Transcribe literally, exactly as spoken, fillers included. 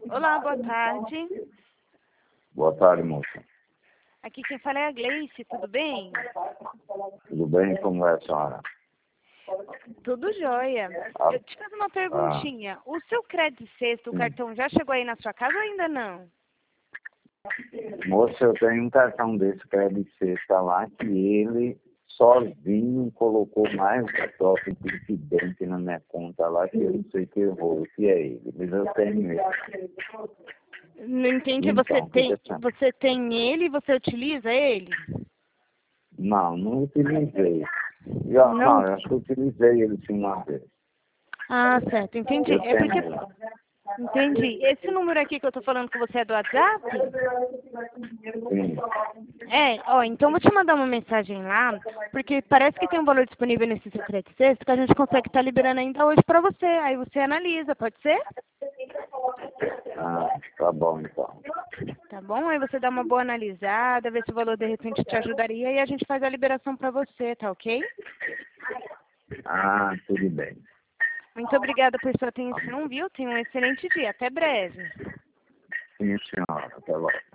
Olá, boa tarde. Boa tarde, moça. Aqui quem fala é a Gleice, tudo bem? Tudo bem? Como é a senhora? Tudo jóia. Ah, Eu te faço uma perguntinha. O seu crédito sexto, o sim. cartão já chegou aí na sua casa ou ainda não? Moça, eu tenho um cartão desse crédito sexta lá que ele sozinho colocou mais da troca de incidente na minha conta lá, que eu não sei que errou, que é ele. Mas eu tenho ele. Não entendi, Então, você tem, fica assim. você tem ele e você utiliza ele? Não, não utilizei. Já, Não? não, eu acho que eu utilizei ele sim uma vez. Ah, certo, entendi. Eu É tenho porque, ele. entendi. Esse número aqui que eu tô falando com você é do WhatsApp? Sim. É, ó, então vou te mandar uma mensagem lá, porque parece que tem um valor disponível nesse seu crédito sexto que a gente consegue estar liberando ainda hoje pra você. Aí você analisa, pode ser? Ah, tá bom então. Tá bom? Aí você dá uma boa analisada, vê se o valor de repente te ajudaria e a gente faz a liberação pra você, tá ok? Ah, tudo bem. Muito obrigada por sua atenção, viu? Tenha um excelente dia. Até breve. Sim, senhora. Até logo.